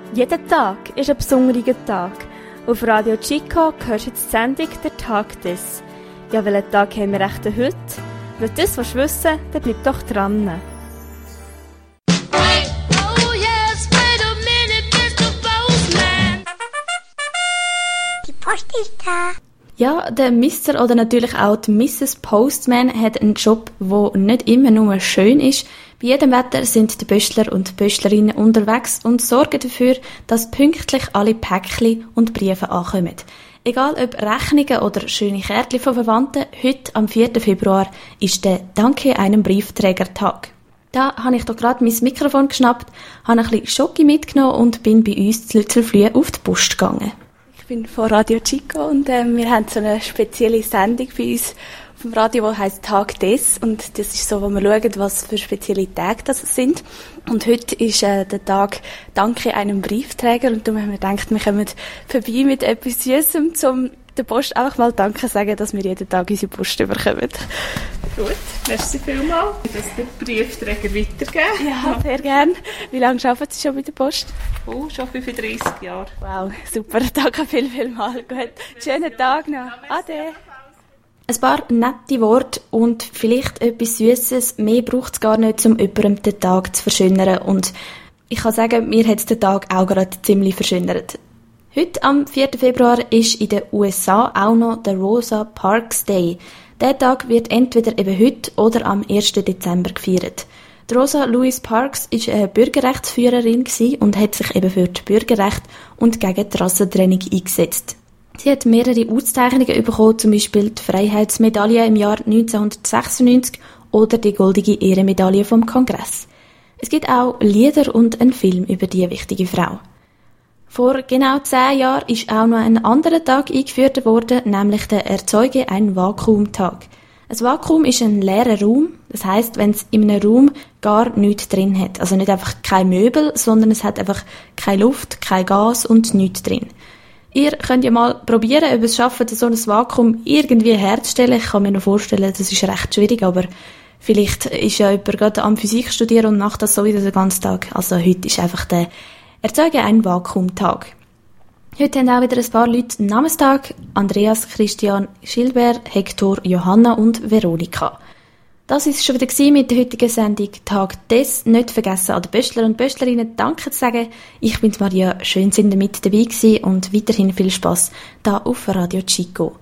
Jeder Tag ist ein besonderer Tag. Auf Radio Chico hörst du jetzt die Sendung «Der Tag des». Ja, welchen Tag haben wir echt heute? Wenn du das wissen willst, dann bleib doch dran. Die Post ist da. Ja, der Mr. oder natürlich auch die Mrs. Postman hat einen Job, der nicht immer nur schön ist. Bei jedem Wetter sind die Pöstler und Pöstlerinnen unterwegs und sorgen dafür, dass pünktlich alle Päckchen und Briefe ankommen. Egal ob Rechnungen oder schöne Kärtchen von Verwandten, heute am 4. Februar ist der «Danke einem Briefträger-Tag». Da habe ich doch gerade mein Mikrofon geschnappt, habe ein bisschen Schoki mitgenommen und bin bei uns zu Lützelflüh auf die Post gegangen. Ich bin von Radio Chico und wir haben so eine spezielle Sendung bei uns auf dem Radio, die heisst «Tag des». Und das ist so, wo wir schauen, was für spezielle Tage das sind. Und heute ist der Tag «Danke einem Briefträger». Und darum haben wir gedacht, wir kommen vorbei mit etwas Süßem, um der Post einfach mal Danke sagen, dass wir jeden Tag unsere Post bekommen. Gut, merci vielmals. Das den Briefträger weitergeben. Ja, sehr gerne. Wie lange arbeiten Sie schon bei der Post? Oh, schon 35 Jahre. Wow, super. Danke vielmals. Gut. Schönen Tag noch. Ade. Ein paar nette Worte und vielleicht etwas Süßes. Mehr braucht es gar nicht, um jemandem den Tag zu verschönern. Und ich kann sagen, mir hat es den Tag auch gerade ziemlich verschönert. Heute, am 4. Februar, ist in den USA auch noch der Rosa Parks Day. Dieser Tag wird entweder eben heute oder am 1. Dezember gefeiert. Die Rosa Louise Parks war eine Bürgerrechtsführerin und hat sich eben für die Bürgerrechte und gegen die Rassentrennung eingesetzt. Sie hat mehrere Auszeichnungen bekommen, zum Beispiel die Freiheitsmedaille im Jahr 1996 oder die goldige Ehrenmedaille vom Kongress. Es gibt auch Lieder und einen Film über diese wichtige Frau. Vor genau 10 Jahren ist auch noch ein anderer Tag eingeführt worden, nämlich der «Erzeuge ein Vakuumtag». Ein Vakuum ist ein leerer Raum, das heisst, wenn es in einem Raum gar nichts drin hat. Also nicht einfach kein Möbel, sondern es hat einfach keine Luft, kein Gas und nichts drin. Ihr könnt ja mal probieren, ob es schafft, so ein Vakuum irgendwie herzustellen. Ich kann mir noch vorstellen, das ist recht schwierig, aber vielleicht ist ja jemand gerade am Physik studieren und macht das so wieder den ganzen Tag. Also heute ist einfach der «Erzeuge ein Vakuumtag». Heute haben auch wieder ein paar Leute Namenstag. Andreas, Christian, Gilbert, Hector, Johanna und Veronika. Das war es schon wieder mit der heutigen Sendung «Tag des». Nicht vergessen, an den Pöstler und Pöstlerinnen Danke zu sagen. Ich bin Maria, schön sind ihr mit dabei gewesen und weiterhin viel Spass da auf Radio Chico.